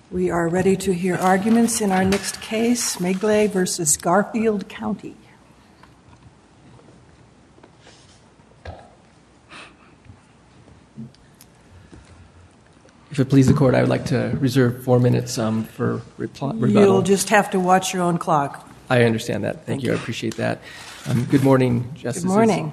We are ready to hear arguments in our next case, Megley v. Garfield County. If it pleases the Court, I would like to reserve 4 minutes for rebuttal. You'll just have to watch your own clock. I understand that. Thank you. I appreciate that. Good morning, Justices. Good morning.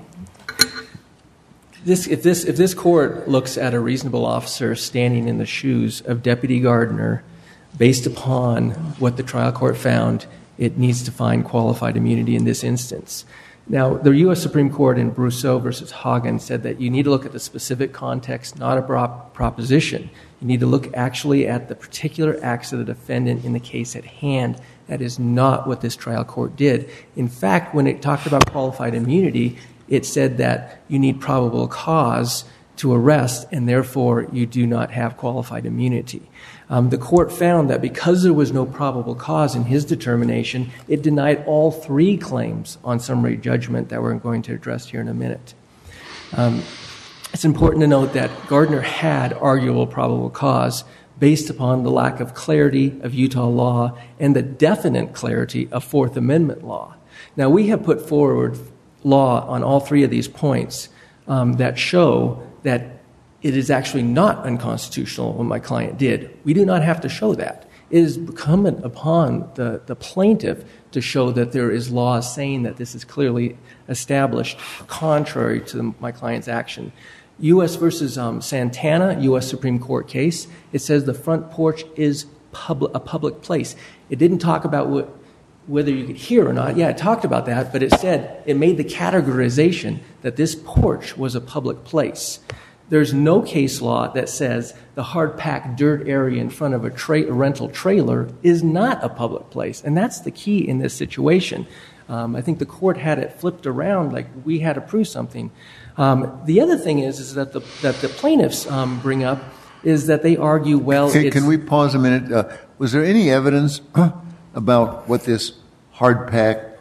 If this Court looks at a reasonable officer standing in the shoes of Deputy Gardner, based upon what the trial court found, it needs to find qualified immunity in this instance. Now, the U.S. Supreme Court in Brousseau v. Hagen said that you need to look at the specific context, not a proposition. You need to look actually at the particular acts of the defendant in the case at hand. That is not what this trial court did. In fact, when it talked about qualified immunity, it said that you need probable cause to arrest, and therefore you do not have qualified immunity. The court found that because there was no probable cause in his determination, it denied all 3 claims on summary judgment that we're going to address here in a minute. It's important to note that Gardner had arguable probable cause based upon the lack of clarity of Utah law and the definite clarity of Fourth Amendment law. Now, we have put forward law on all 3 of these points that show that it is actually not unconstitutional what my client did. We do not have to show that. It is incumbent upon the plaintiff to show that there is law saying that this is clearly established contrary to my client's action. U.S. v. Santana, U.S. Supreme Court case, it says the front porch is a public place. It didn't talk about whether you could hear or not. Yeah, it talked about that, but it said it made the categorization that this porch was a public place. There's no case law that says the hard-packed dirt area in front of a rental trailer is not a public place, and that's the key in this situation. I think the court had it flipped around like we had to prove something. The other thing is that the plaintiffs bring up is that they argue, well, Can we pause a minute? Was there any evidence about what this hard-packed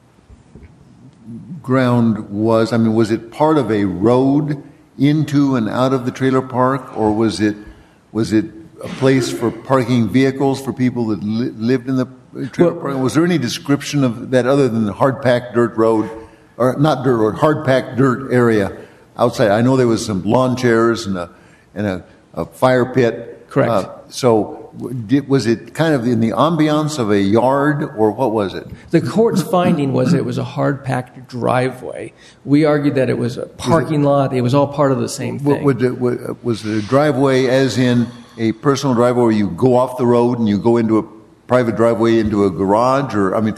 ground was? I mean, was it part of a road into and out of the trailer park, or was it a place for parking vehicles for people that lived in the trailer park? Was there any description of that other than the hard-packed dirt road, or not dirt road, hard-packed dirt area outside? I know there was some lawn chairs and a fire pit. Correct. So was it kind of in the ambiance of a yard, or what was it? The court's finding was it was a hard-packed driveway. We argued that it was a parking lot. It was all part of the same thing. Was it a driveway as in a personal driveway where you go off the road and you go into a private driveway into a garage? Or, I mean,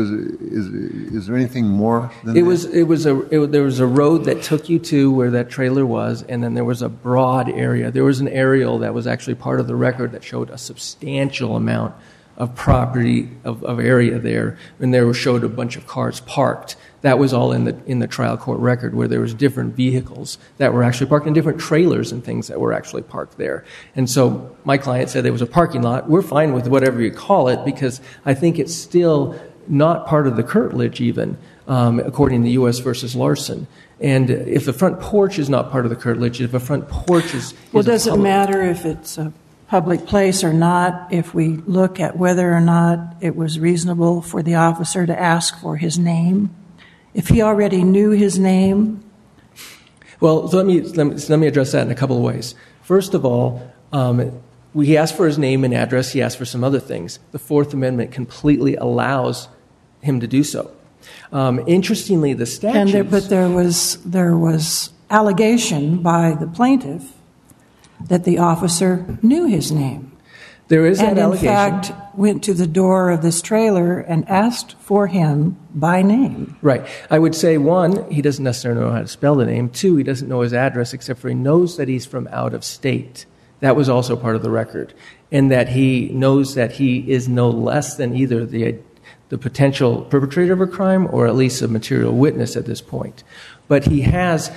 is there anything more than that? There was a road that took you to where that trailer was, and then there was a broad area. There was an aerial that was actually part of the record that showed a substantial amount of property of area there, and there showed a bunch of cars parked. That was all in the trial court record, where there was different vehicles that were actually parked, and different trailers and things that were actually parked there. And so my client said it was a parking lot. We're fine with whatever you call it, because I think it's still not part of the curtilage even, according to U.S. versus Larson. And if the front porch is not part of the curtilage, if a front porch is Well, does it matter if it's a public place or not, if we look at whether or not it was reasonable for the officer to ask for his name? If he already knew his name? Well, let me address that in a couple of ways. First of all, he asked for his name and address. He asked for some other things. The Fourth Amendment completely allows him to do so. Interestingly, the statute. But there was allegation by the plaintiff that the officer knew his name. There is that allegation. And in fact, went to the door of this trailer and asked for him by name. Right. I would say, 1, he doesn't necessarily know how to spell the name. 2, he doesn't know his address, except for he knows that he's from out of state. That was also part of the record. And that he knows that he is no less than either the potential perpetrator of a crime or at least a material witness at this point. But he's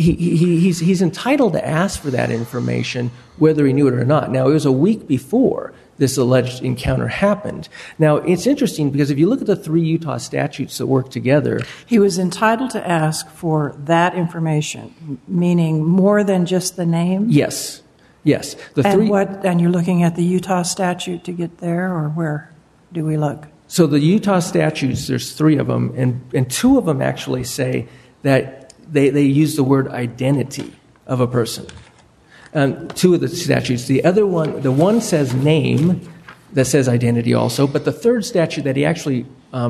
entitled to ask for that information whether he knew it or not. Now, it was a week before this alleged encounter happened. Now, it's interesting because if you look at the 3 Utah statutes that work together. He was entitled to ask for that information, meaning more than just the name? Yes. Yes. And you're looking at the Utah statute to get there, or where do we look? So the Utah statutes, there's 3 of them, and 2 of them actually say that they use the word identity of a person. 2 of the statutes. The one says name, that says identity also, but the 3rd statute that he actually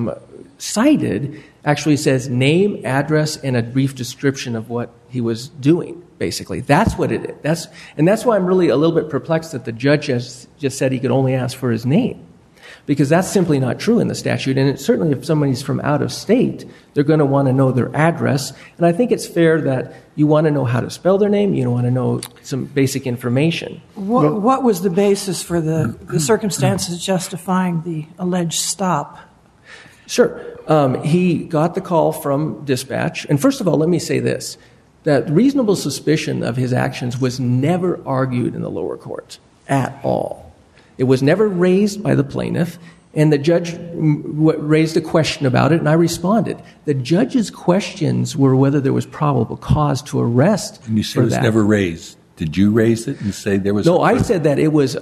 cited actually says name, address, and a brief description of what he was doing, basically. That's what it is. That's why I'm really a little bit perplexed that the judge has just said he could only ask for his name, because that's simply not true in the statute. And certainly if somebody's from out of state, they're going to want to know their address. And I think it's fair that you want to know how to spell their name. You want to know some basic information. What was the basis for the circumstances justifying the alleged stop? Sure. He got the call from dispatch. And first of all, let me say this, that reasonable suspicion of his actions was never argued in the lower court at all. It was never raised by the plaintiff, and the judge raised a question about it, and I responded. The judge's questions were whether there was probable cause to arrest. And you said it was never raised. Did you raise it and say there was? No, I said that it was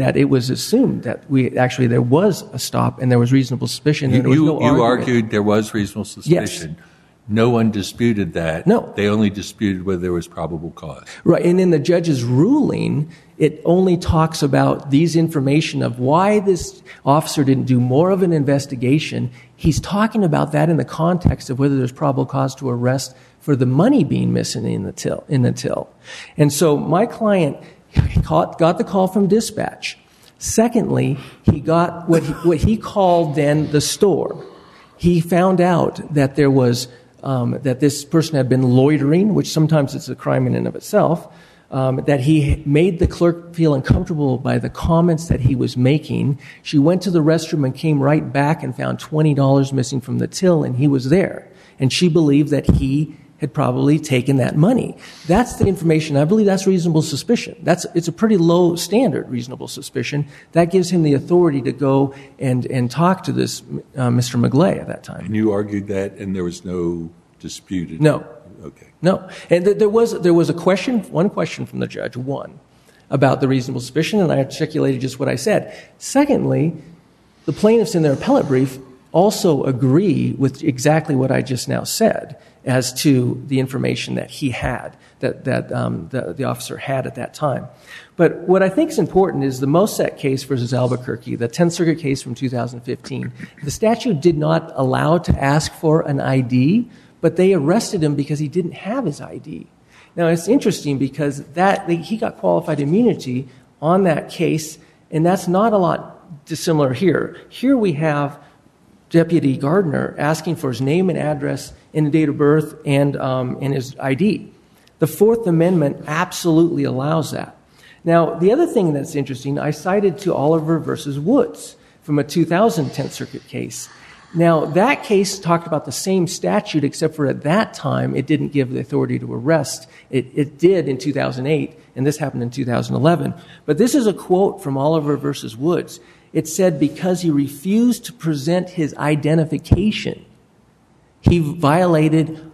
assumed that there was a stop and there was reasonable suspicion. And there was no you argued there was reasonable suspicion. Yes. No one disputed that. No. They only disputed whether there was probable cause. Right, and in the judge's ruling, it only talks about these information of why this officer didn't do more of an investigation. He's talking about that in the context of whether there's probable cause to arrest for the money being missing in the till. And so my client got the call from dispatch. Secondly, he got what he called then the store. He found out that there was that this person had been loitering, which sometimes is a crime in and of itself, that he made the clerk feel uncomfortable by the comments that he was making. She went to the restroom and came right back and found $20 missing from the till, and he was there. And she believed that he had probably taken that money. That's the information. I believe that's reasonable suspicion. It's a pretty low standard, reasonable suspicion. That gives him the authority to go and talk to this Mr. McGlay at that time. And you argued that, and there was no dispute? No. Okay. No. And there was one question from the judge, about the reasonable suspicion, and I articulated just what I said. Secondly, the plaintiffs in their appellate brief also agree with exactly what I just now said as to the information that he had, that the officer had at that time. But what I think is important is the Mosek case versus Albuquerque, the 10th Circuit case from 2015. The statute did not allow to ask for an ID, but they arrested him because he didn't have his ID. Now, it's interesting because he got qualified immunity on that case, and that's not a lot dissimilar here. Here we have Deputy Gardner asking for his name and address and date of birth and his ID. The Fourth Amendment absolutely allows that. Now, the other thing that's interesting, I cited to Oliver versus Woods from a 2000 10th Circuit case. Now, that case talked about the same statute, except for at that time it didn't give the authority to arrest. It did in 2008, and this happened in 2011. But this is a quote from Oliver versus Woods. It said, because he refused to present his identification, he violated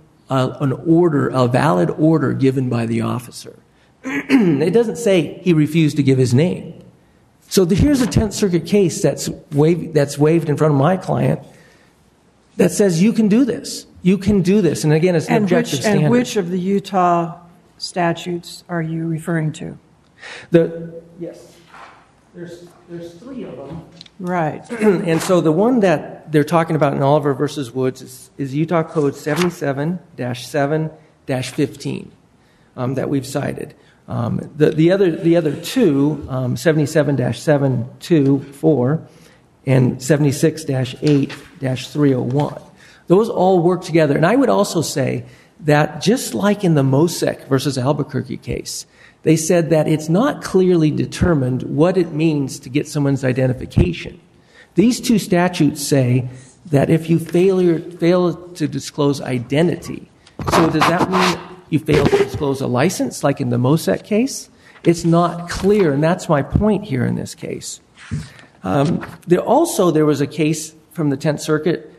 a valid order given by the officer. It doesn't say he refused to give his name. So here's a 10th Circuit case that's waved in front of my client that says you can do this. You can do this. And again, it's an objective standard. And which of the Utah statutes are you referring to? Yes. There's 3 of them. Right. And so the one that they're talking about in Oliver versus Woods is Utah Code 77-7-15 that we've cited. The other 2, 77-724 and 76-8-301, those all work together. And I would also say that just like in the Mosek versus Albuquerque case, they said that it's not clearly determined what it means to get someone's identification. These 2 statutes say that if you fail to disclose identity, so does that mean you fail to disclose a license, like in the Mosek case? It's not clear, and that's my point here in this case. There was a case from the 10th Circuit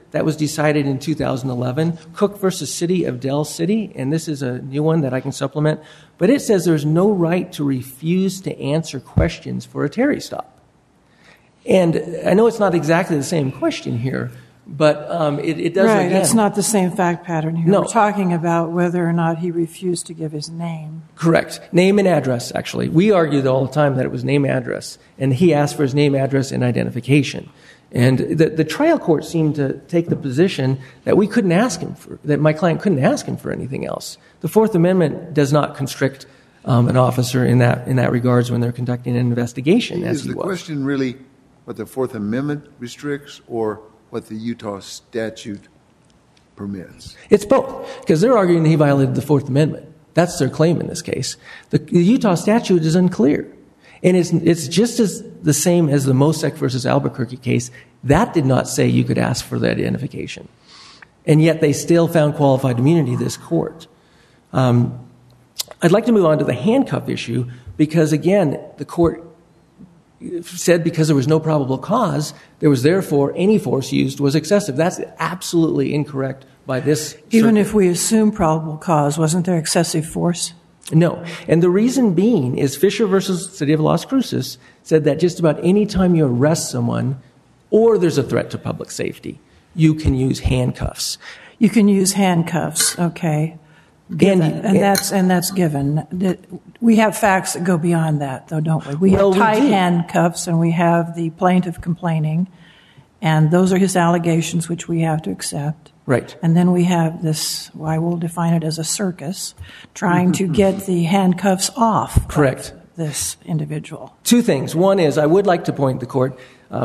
that was decided in 2011, Cook versus City of Del City, and this is a new one that I can supplement, but it says there's no right to refuse to answer questions for a Terry stop. And I know it's not exactly the same question here, but it does right, again. It's not the same fact pattern here. No. We're talking about whether or not he refused to give his name. Correct. Name and address, actually. We argued all the time that it was name, address, and he asked for his name, address, and identification. And the trial court seemed to take the position that we couldn't ask him for, that my client couldn't ask him for anything else. The Fourth Amendment does not constrict an officer in that regards when they're conducting an investigation, as he was. Is the question really what the Fourth Amendment restricts or what the Utah statute permits? It's both, because they're arguing that he violated the Fourth Amendment. That's their claim in this case. The Utah statute is unclear. And it's just as the same as the Mosek versus Albuquerque case. That did not say you could ask for the identification. And yet they still found qualified immunity, this court. I'd like to move on to the handcuff issue because, again, the court said because there was no probable cause, there was therefore any force used was excessive. That's absolutely incorrect by this Even circuit. if we assume probable cause, wasn't there excessive force? No. And the reason being is Fisher versus City of Las Cruces said that just about any time you arrest someone or there's a threat to public safety, you can use handcuffs. You can use handcuffs, okay. And that's given. We have facts that go beyond that, though, don't we? We have tight handcuffs, and we have the plaintiff complaining, and those are his allegations, which we have to accept. Right. And then we have this, I will define it as a circus, trying to get the handcuffs off. Correct. Of this individual. Two things. One is I would like to point the court,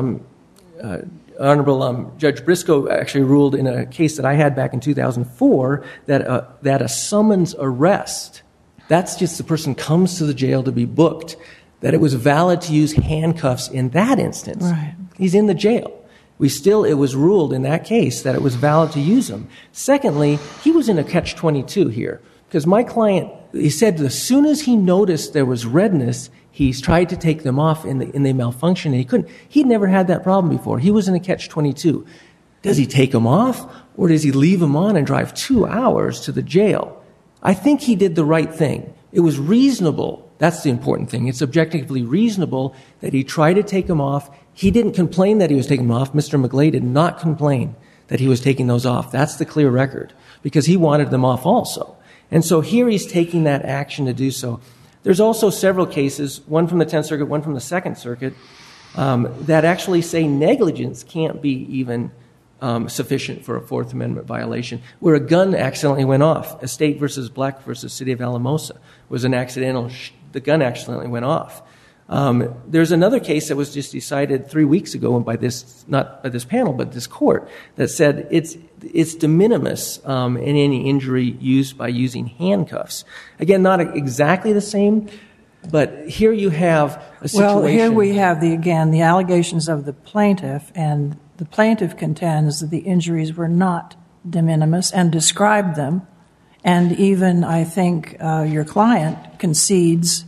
Honorable Judge Briscoe actually ruled in a case that I had back in 2004 that a summons arrest, that's just the person comes to the jail to be booked, that it was valid to use handcuffs in that instance. Right. He's in the jail. It was ruled in that case that it was valid to use them. Secondly, he was in a catch-22 here because my client, he said as soon as he noticed there was redness, he's tried to take them off and they malfunctioned and he couldn't. He'd never had that problem before. He was in a catch-22. Does he take them off or does he leave them on and drive 2 hours to the jail? I think he did the right thing. It was reasonable. That's the important thing. It's objectively reasonable that he tried to take them off. He didn't complain that he was taking them off. Mr. McGlade did not complain that he was taking those off. That's the clear record because he wanted them off also. And so here he's taking that action to do so. There's also several cases, one from the 10th Circuit, one from the 2nd Circuit, that actually say negligence can't be even sufficient for a Fourth Amendment violation, where a gun accidentally went off. Estate versus Black versus City of Alamosa was an accidental, the gun accidentally went off. There's another case that was just decided 3 weeks ago by this, not by this panel, but this court, that said it's de minimis in any injury used by using handcuffs. Again, not exactly the same, but here you have a situation. Well, here we have, the allegations of the plaintiff, and the plaintiff contends that the injuries were not de minimis and described them, and even, I think, your client conceded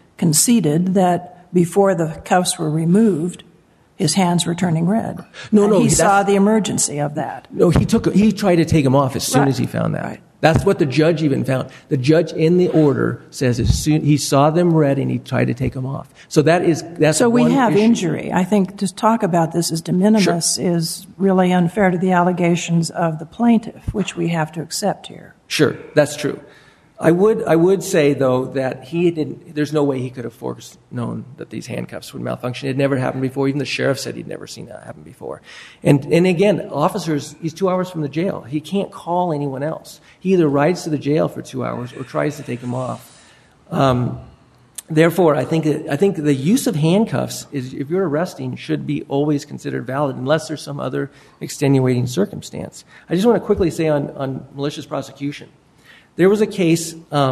that before the cuffs were removed, his hands were turning red. No, he saw the emergency of that. No, he tried to take them off as soon as he found that. Right. That's what the judge even found. The judge in the order says as soon he saw them red and he tried to take them off. So that's so we one have issue. Injury. I think to talk about this as de minimis is really unfair to the allegations of the plaintiff, which we have to accept here. Sure, that's true. I would say, though, that there's no way he could have foreknown that these handcuffs would malfunction. It had never happened before. Even the sheriff said he'd never seen that happen before. And again, officers, he's 2 hours from the jail. He can't call anyone else. He either rides to the jail for 2 hours or tries to take them off. Therefore, I think the use of handcuffs, if you're arresting, should be always considered valid unless there's some other extenuating circumstance. I just want to quickly say on malicious prosecution. There was a case,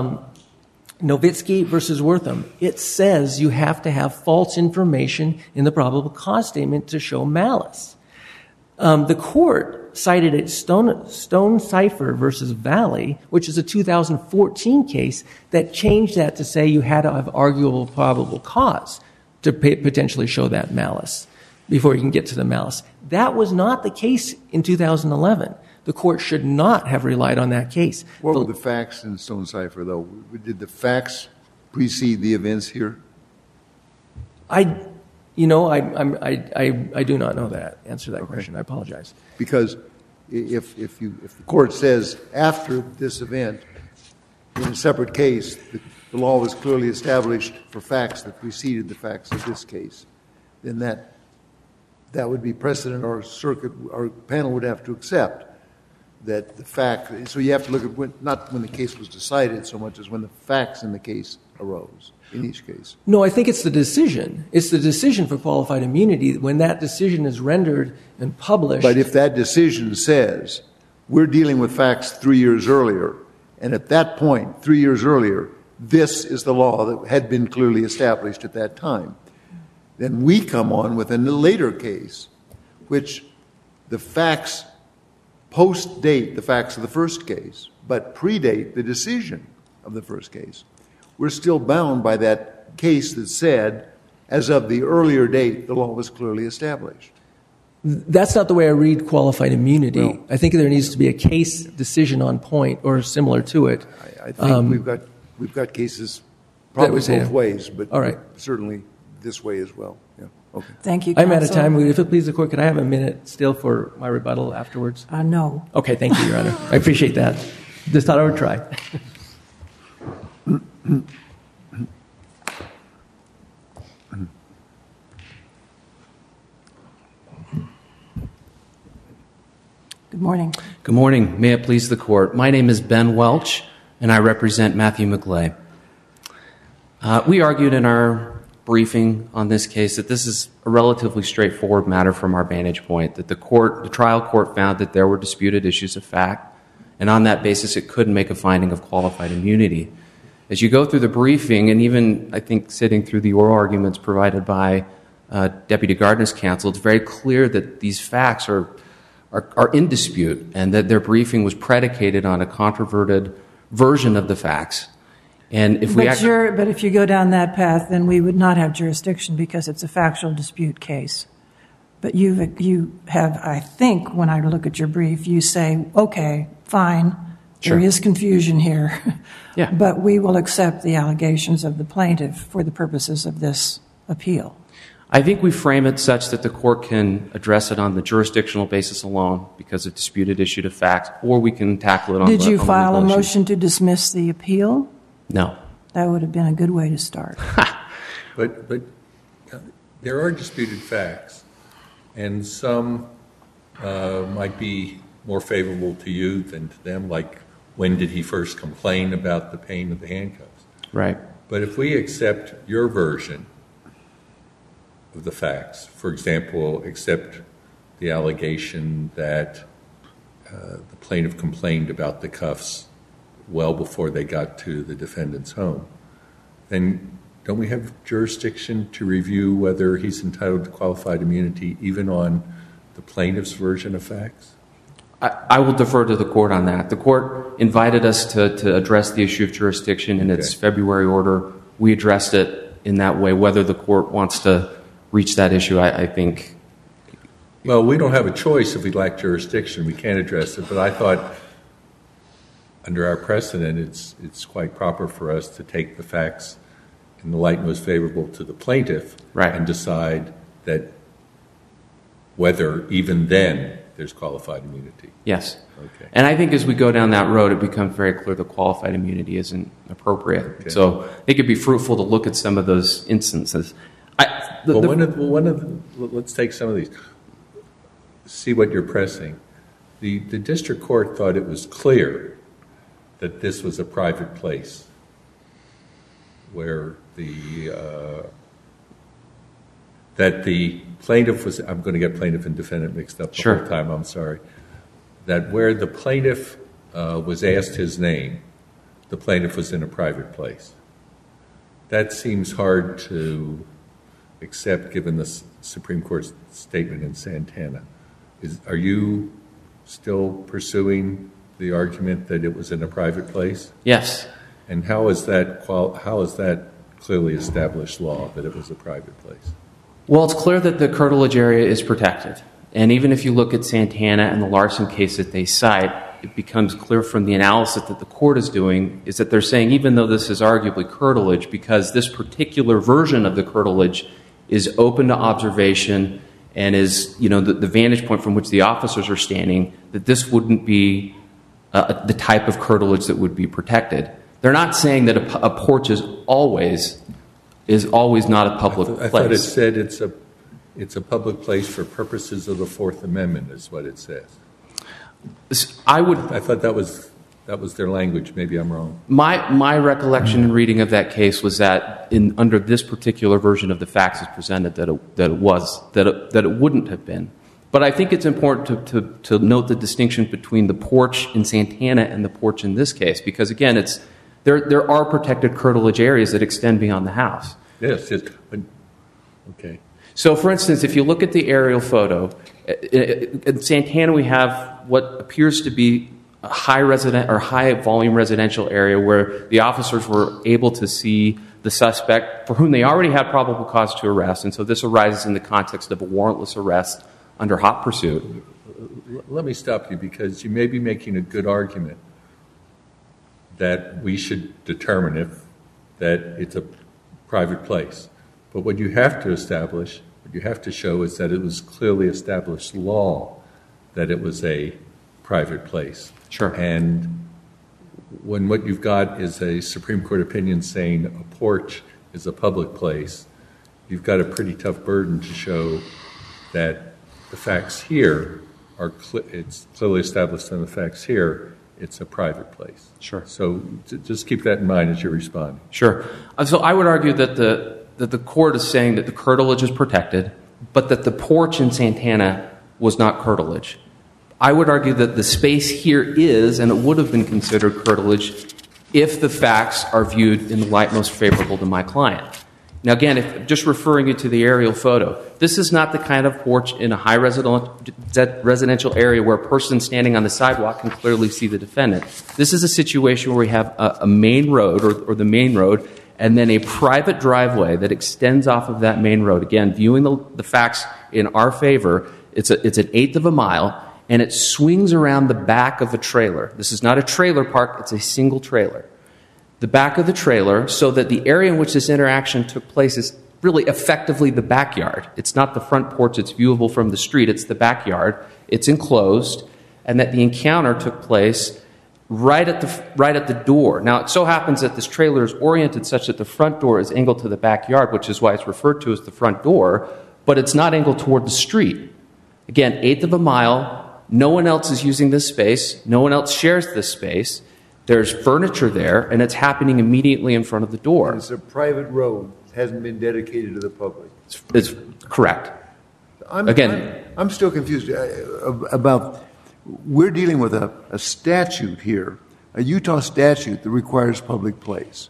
Novitsky versus Wortham. It says you have to have false information in the probable cause statement to show malice. The court cited it Stone Cipher versus Valley, which is a 2014 case that changed that to say you had to have arguable probable cause to potentially show that malice. before you can get to the mouse. That was not the case in 2011. The court should not have relied on that case. What were the facts in Stonecipher, though? Did the facts precede the events here? I do not know that. Answer that question. I apologize. Because if the court says after this event, in a separate case, the law was clearly established for facts that preceded the facts of this case, then that would be precedent our panel would have to accept. That the fact, so you have to look at not when the case was decided so much as when the facts in the case arose, in each case. No, I think it's the decision. It's the decision for qualified immunity. When that decision is rendered and published. But if that decision says, we're dealing with facts 3 years earlier, and at that point, 3 years earlier, this is the law that had been clearly established at that time, then we come on with a later case, which the facts post-date the facts of the first case, but predate the decision of the first case. We're still bound by that case that said, as of the earlier date, the law was clearly established. That's not the way I read qualified immunity. Well, I think there needs to be a case decision on point or similar to it. I think we've got cases probably both ways, but all right. Certainly this way as well. Yeah. Okay. Thank you, counsel. I'm out of time. If it pleases the court, could I have a minute still for my rebuttal afterwards? No. Okay, thank you, Your Honor. I appreciate that. Just thought I would try. Good morning. Good morning. May it please the court. My name is Ben Welch, and I represent Matthew McLay. We argued in our briefing on this case that this is a relatively straightforward matter from our vantage point, that the trial court found that there were disputed issues of fact, and on that basis it couldn't make a finding of qualified immunity. As you go through the briefing, and even I think sitting through the oral arguments provided by Deputy Gardner's counsel, it's very clear that these facts are in dispute and that their briefing was predicated on a controverted version of the facts. And if but if you go down that path, then we would not have jurisdiction because it's a factual dispute case. But you have, I think, when I look at your brief, you say, okay, fine, sure, there is confusion here, yeah, but we will accept the allegations of the plaintiff for the purposes of this appeal. I think we frame it such that the court can address it on the jurisdictional basis alone because of disputed issue of facts, or we can tackle it on the legal issue. Did you file a motion to dismiss the appeal? No. That would have been a good way to start. But there are disputed facts, and some might be more favorable to you than to them, like when did he first complain about the pain of the handcuffs? Right. But if we accept your version of the facts, for example, accept the allegation that the plaintiff complained about the cuffs well before they got to the defendant's home, then don't we have jurisdiction to review whether he's entitled to qualified immunity even on the plaintiff's version of facts? I will defer to the court on that. The court invited us to address the issue of jurisdiction in its February order. We addressed it in that way. Whether the court wants to reach that issue, I think. Well, we don't have a choice if we lack jurisdiction. We can't address it. But I thought under our precedent, it's quite proper for us to take the facts in the light most favorable to the plaintiff, right, and decide that whether even then there's qualified immunity. Yes. Okay. And I think as we go down that road, it becomes very clear that qualified immunity isn't appropriate. Okay. So I think it'd be fruitful to look at some of those instances. Let's take some of these. See what you're pressing. The district court thought it was clear that this was a private place where that the plaintiff was, I'm going to get plaintiff and defendant mixed up the whole time, I'm sorry, that where the plaintiff was asked his name, the plaintiff was in a private place. That seems hard to accept given the Supreme Court's statement in Santana. Are you still pursuing the argument that it was in a private place? Yes. And how is that clearly established law, that it was a private place? Well, it's clear that the curtilage area is protected. And even if you look at Santana and the Larson case that they cite, it becomes clear from the analysis that the court is doing is that they're saying even though this is arguably curtilage, because this particular version of the curtilage is open to observation and is, the vantage point from which the officers are standing, that this wouldn't be the type of curtilage that would be protected. They're not saying that a porch is always not a public place. I thought it said it's a public place for purposes of the Fourth Amendment is what it says. I thought that was their language. Maybe I'm wrong. My recollection and reading of that case was that under this particular version of the facts as presented that it wouldn't have been. But I think it's important to note the distinction between the porch in Santana and the porch in this case, because again, there are protected curtilage areas that extend beyond the house. Yes. Okay. So, for instance, if you look at the aerial photo, in Santana we have what appears to be a high volume residential area where the officers were able to see the suspect for whom they already had probable cause to arrest, and so this arises in the context of a warrantless arrest under hot pursuit. Let me stop you because you may be making a good argument that we should determine that it's a private place. But what you have to show is that it was clearly established law that it was a private place. Sure. And when what you've got is a Supreme Court opinion saying a porch is a public place, you've got a pretty tough burden to show that the facts here it's clearly established in the facts here, it's a private place. Sure. So just keep that in mind as you're responding. Sure. So I would argue that the court is saying that the curtilage is protected, but that the porch in Santana was not curtilage. I would argue that the space here is, and it would have been considered curtilage if the facts are viewed in the light most favorable to my client. Now again, just referring you to the aerial photo, this is not the kind of porch in a high residential area where a person standing on the sidewalk can clearly see the defendant. This is a situation where we have a main road or the main road and then a private driveway that extends off of that main road. Again, viewing the facts in our favor, it's an eighth of a mile, and it swings around the back of a trailer. This is not a trailer park, it's a single trailer. The back of the trailer, so that the area in which this interaction took place is really effectively the backyard. It's not the front porch, it's viewable from the street, it's the backyard. It's enclosed, and that the encounter took place right at the door. Now, it so happens that this trailer is oriented such that the front door is angled to the backyard, which is why it's referred to as the front door, but it's not angled toward the street. Again, eighth of a mile, no one else is using this space, no one else shares this space. There's furniture there, and it's happening immediately in front of the door. It's a private road. It hasn't been dedicated to the public. It's correct. I'm still confused about, we're dealing with a statute here, a Utah statute that requires public place.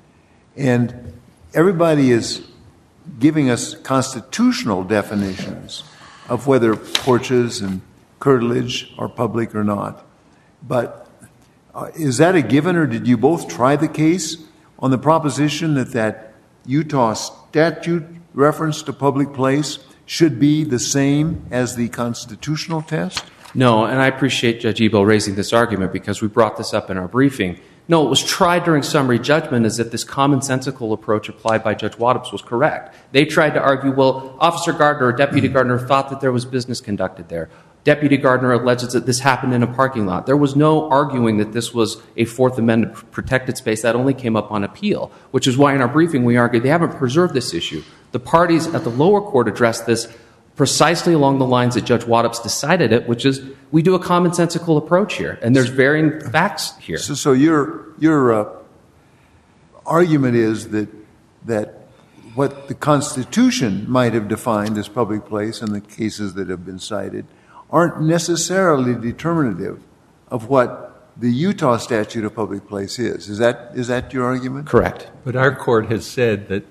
And everybody is giving us constitutional definitions of whether porches and curtilage are public or not. But is that a given, or did you both try the case on the proposition that Utah statute reference to public place should be the same as the constitutional test? No, and I appreciate Judge Ebo raising this argument because we brought this up in our briefing. No, it was tried during summary judgment as if this commonsensical approach applied by Judge Waddups was correct. They tried to argue, well, Officer Gardner or Deputy Gardner thought that there was business conducted there. Deputy Gardner alleges that this happened in a parking lot. There was no arguing that this was a Fourth Amendment protected space. That only came up on appeal, which is why in our briefing we argued they haven't preserved this issue. The parties at the lower court addressed this precisely along the lines that Judge Waddups decided it, which is we do a commonsensical approach here, and there's varying facts here. So your argument is that what the Constitution might have defined as public place in the cases that have been cited aren't necessarily determinative of what the Utah statute of public place is. Is that your argument? Correct. But our court has said that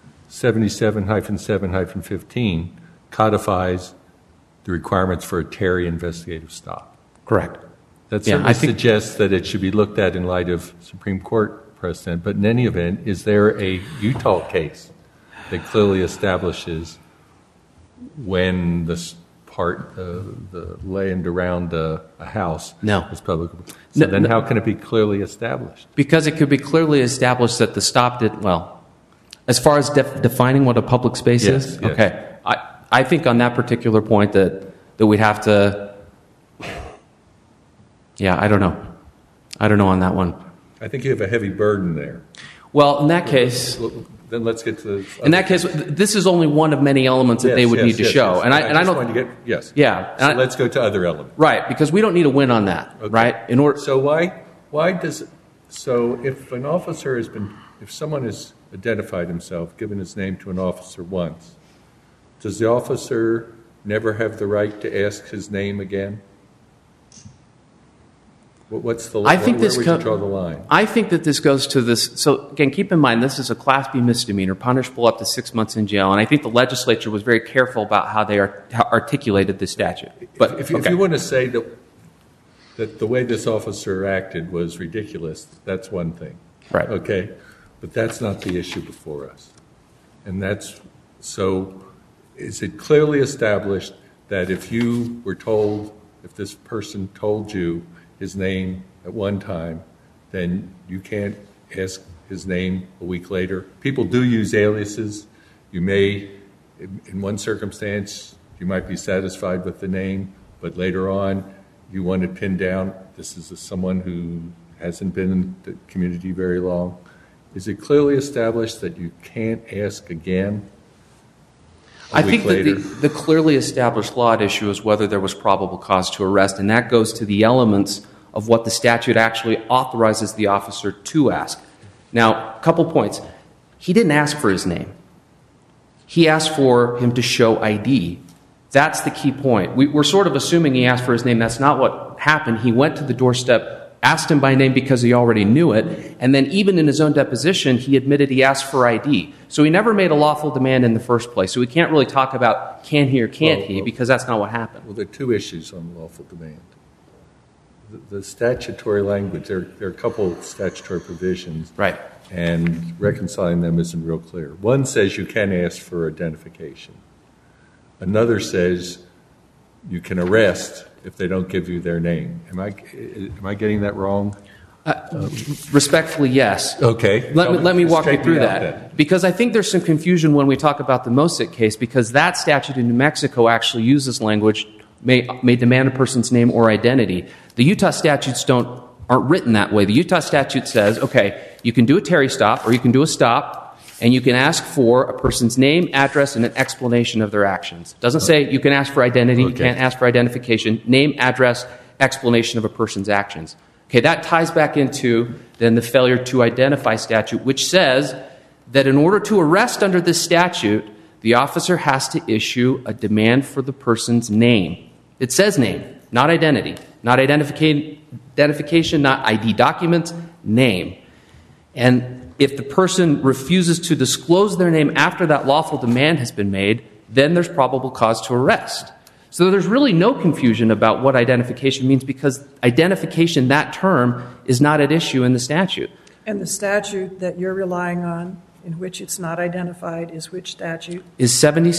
77-7-15 codifies the requirements for a Terry investigative stop. Correct. That certainly suggests that it should be looked at in light of Supreme Court precedent. But in any event, is there a Utah case that clearly establishes when the land around a house was public. So then how can it be clearly established? Because it could be clearly established that the stop did, well, as far as defining what a public space is? Yes. Okay. I think on that particular point that we'd have to, I don't know. I don't know on that one. I think you have a heavy burden there. Well, in that case... Then let's get to... In that case, this is only one of many elements that they would need to show. Yes. And I don't... Want to get, yes. Yeah. So let's go to other elements. Right, because we don't need to win on that, right? So why does... So if an officer has been... If someone has identified himself, given his name to an officer once, does the officer never have the right to ask his name again? What's the line? Where would you draw the line? I think that this goes to this. So, again, keep in mind, this is a Class B misdemeanor, punishable up to 6 months in jail. And I think the legislature was very careful about how they articulated this statute. But if you want to say that the way this officer acted was ridiculous, that's one thing. Right. Okay? But that's not the issue before us. And that's... So is it clearly established that if you were told, if this person told you his name at one time, then you can't ask his name a week later? People do use aliases. You may, in one circumstance, you might be satisfied with the name, but later on you want to pin down, this is someone who hasn't been in the community very long. Is it clearly established that you can't ask again a week later? That the clearly established law at issue is whether there was probable cause to arrest, and that goes to the elements of what the statute actually authorizes the officer to ask. Now, a couple points. He didn't ask for his name. He asked for him to show ID. That's the key point. We're sort of assuming he asked for his name. That's not what happened. He went to the doorstep, asked him by name because he already knew it, and then even in his own deposition, he admitted he asked for ID. So he never made a lawful demand in the first place. So we can't really talk about can he or can't he, because that's not what happened. Well, there are two issues on lawful demand. The statutory language, there are a couple of statutory provisions. Right. And reconciling them isn't real clear. One says you can ask for identification. Another says you can arrest if they don't give you their name. Am I getting that wrong? Respectfully, yes. Okay. Let me walk you through that. Then. Because I think there's some confusion when we talk about the Mosick case, because that statute in New Mexico actually uses language, may demand a person's name or identity. The Utah statutes aren't written that way. The Utah statute says, okay, you can do a Terry stop or you can do a stop, and you can ask for a person's name, address, and an explanation of their actions. It doesn't say you can ask for identity, you can't ask for identification, name, address, explanation of a person's actions. Okay, that ties back into then the failure to identify statute, which says that in order to arrest under this statute, the officer has to issue a demand for the person's name. It says name, not identity, not identification, not ID documents, name. And if the person refuses to disclose their name after that lawful demand has been made, then there's probable cause to arrest. So there's really no confusion about what identification means, because identification, that term, is not at issue in the statute. And the statute that you're relying on, in which it's not identified, is which statute? Is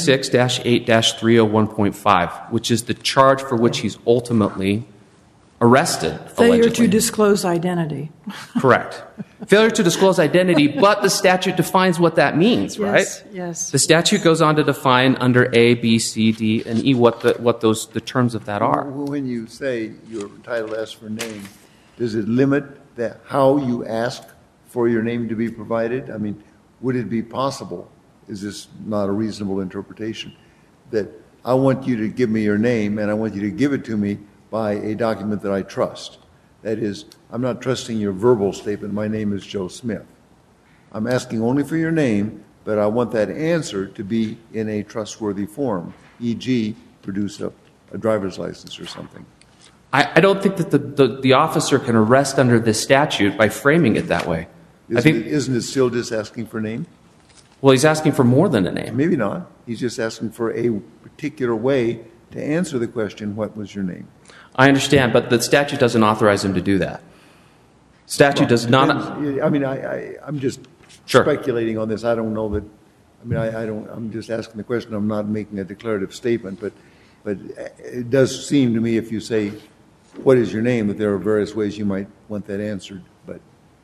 76-8-301.5, which is the charge for which he's ultimately arrested, Failure allegedly. to disclose identity. Correct. Failure to disclose identity, but the statute defines what that means, right? Yes. The statute goes on to define under A, B, C, D, and E what the terms of that are. When you say you're entitled to ask for a name, does it limit how you ask for your name to be provided? I mean, would it be possible, is this not a reasonable interpretation, that I want you to give me your name and I want you to give it to me by a document that I trust? That is, I'm not trusting your verbal statement, my name is Joe Smith. I'm asking only for your name, but I want that answer to be in a trustworthy form, e.g., produce a driver's license or something. I don't think that the officer can arrest under this statute by framing it that way. Isn't it still just asking for a name? Well, he's asking for more than a name. Maybe not. He's just asking for a particular way to answer the question, what was your name? I understand, but the statute doesn't authorize him to do that. Statute does not... I mean, I'm just speculating on this. I don't know that I mean, I'm just asking the question. I'm not making a declarative statement, but it does seem to me if you say, what is your name, that there are various ways you might want that answered. But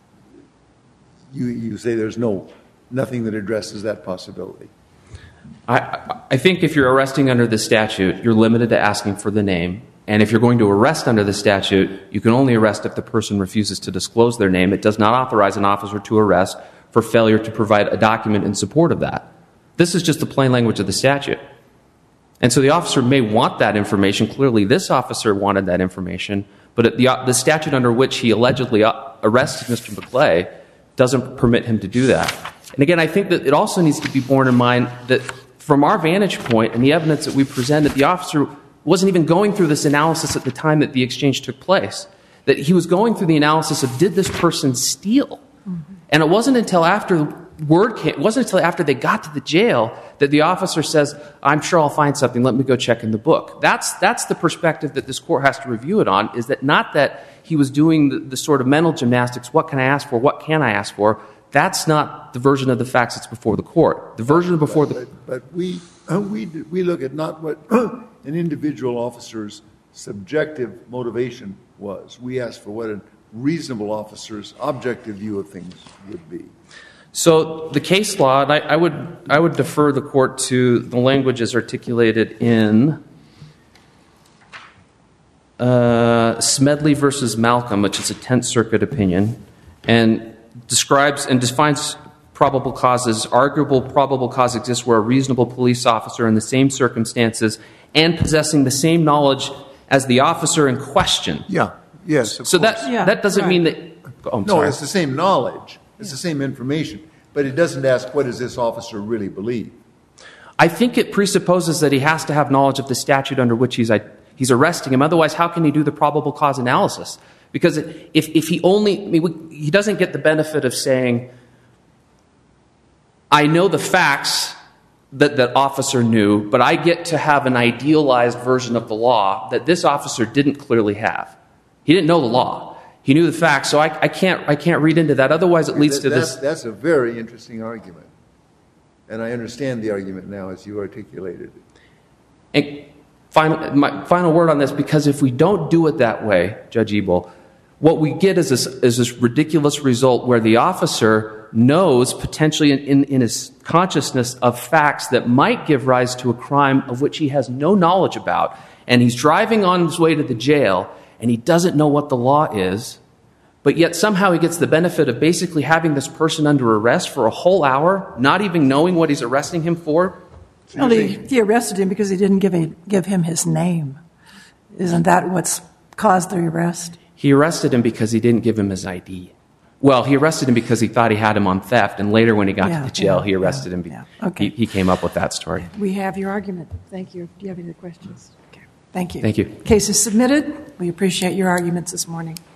you say there's nothing that addresses that possibility. I think if you're arresting under the statute, you're limited to asking for the name. And if you're going to arrest under the statute, you can only arrest if the person refuses to disclose their name. It does not authorize an officer to arrest for failure to provide a document in support of that. This is just the plain language of the statute. And so the officer may want that information. Clearly, this officer wanted that information. But the statute under which he allegedly arrested Mr. McClay doesn't permit him to do that. And again, I think that it also needs to be borne in mind that from our vantage point and the evidence that we presented, the officer wasn't even going through this analysis at the time that the exchange took place. That he was going through the analysis of, did this person steal? Mm-hmm. And it wasn't until after word came, it wasn't until after they got to the jail that the officer says, I'm sure I'll find something, let me go check in the book. That's the perspective that this court has to review it on, is that not that he was doing the sort of mental gymnastics, what can I ask for, what can I ask for? That's not the version of the facts that's before the court. The version before the... But we look at not what an individual officer's subjective motivation was. We ask for what a reasonable officer's objective view of things would be. So the case law, and I would defer the court to the language as articulated in Smedley versus Malcolm, which is a 10th Circuit opinion, and describes and defines probable causes. Arguable probable cause exists where a reasonable police officer in the same circumstances and possessing the same knowledge as the officer in question. Yeah. Yes. So that doesn't mean that... Oh, no, it's the same knowledge. It's the same information. But it doesn't ask, what does this officer really believe? I think it presupposes that he has to have knowledge of the statute under which he's arresting him. Otherwise, how can he do the probable cause analysis? Because if he only... I mean, he doesn't get the benefit of saying, I know the facts that that officer knew, but I get to have an idealized version of the law that this officer didn't clearly have. He didn't know the law. He knew the facts, so I can't read into that. Otherwise, it leads to this... That's a very interesting argument. And I understand the argument now as you articulated it. And my final word on this, because if we don't do it that way, Judge Ebel, what we get is this ridiculous result where the officer knows potentially in his consciousness of facts that might give rise to a crime of which he has no knowledge about. And he's driving on his way to the jail, and he doesn't know what the law is, but yet somehow he gets the benefit of basically having this person under arrest for a whole hour, not even knowing what he's arresting him for. Well, he arrested him because he didn't give him his name. Isn't that what's caused the arrest? He arrested him because he didn't give him his ID. Well, he arrested him because he thought he had him on theft, and later when he got to the jail, he arrested him. Okay. He came up with that story. We have your argument. Thank you. Do you have any questions? Okay. Thank you. Thank you. Case is submitted. We appreciate your arguments this morning.